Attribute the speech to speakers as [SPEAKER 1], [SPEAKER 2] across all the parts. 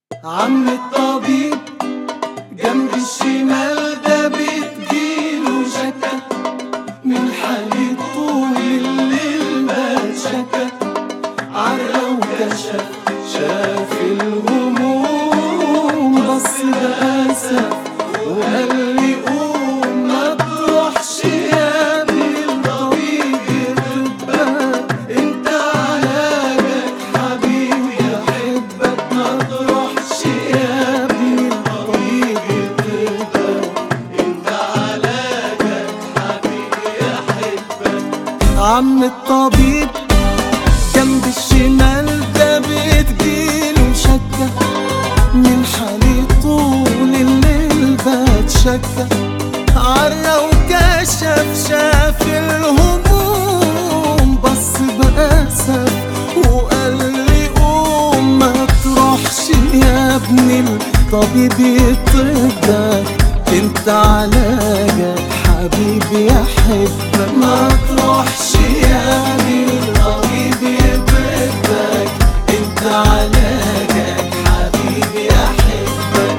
[SPEAKER 1] عم الطبيب جنب الشمال ده بتجيله شكا من حالة طول الليل ما اتشكى، عرى وكشف شاف الهموم بص بأسف وقال لي قوم ما تروحش يا ابني الطبيب يطبك، انت علاجك حبيبي يحبك، ما تروحش يا ابني الطبيب يطبك، انت علاجك حبيبي يحبك. عم الطبيب جنب الشمال ده بتجيله شكة من حالي طول الليل بتشكى، عرى وكشف شاف الهموم بص بأسف وقال لي قوم ما تروحش يا ابني الطبيب يطبك، انت علاجك حبيبي يحبك، ما تروحش يا ابني الطبيب يطبك، انت علاجك حبيبي يحبك.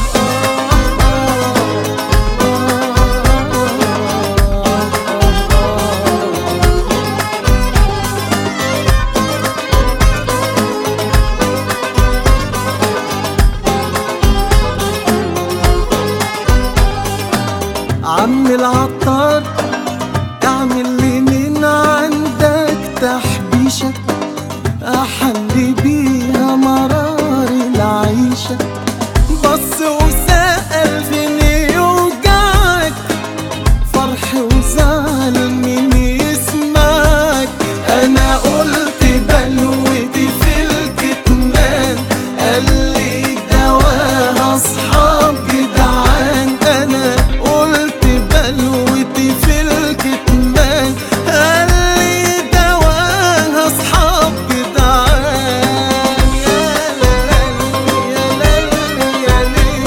[SPEAKER 1] عم العطار اعمل لي من عندك تحبيشة احلي بيها مرار العيشة، بص وسأل فين يوجعك فرح وزعل مين يسمعك، انا قلت بلوتي في الكتمان قال لي دواها اصحاب جدعان، انا قلت بلوتي في الكتمان قال لي دواها اصحاب جدعان، يا ليل يا ليل يا ليل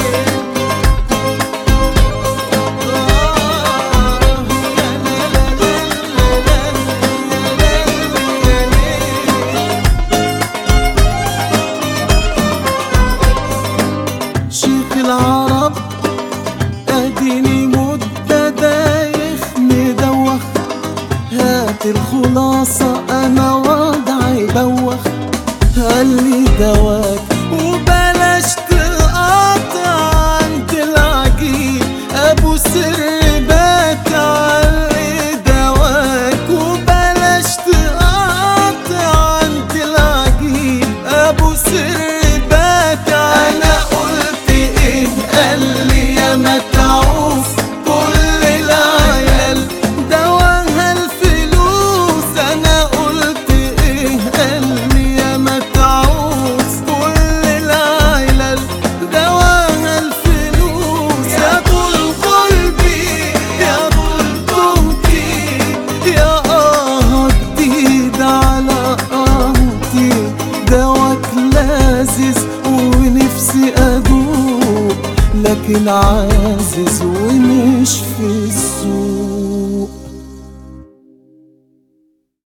[SPEAKER 1] شيخ العرب اديني مدة دايخ مدوخ، هات الخلاصة انا وضعي بوخ، قال لي دواك وبلاش تقاطع عند العجيب ابو سر بات، قال لي دواك وبلاش تقاطع عند العجيب ابو سر بات، انا قلت ايه قال لي يا متعوس كل العيال دواها الفلوس، انا قلت ايه قال لي يا متعوس كل العيال دواها الفلوس، يا طول قلبي يا طول طمتي يا جديد على قهوتي، دواك لازز ونفسي ادوق لكن عازز ومش في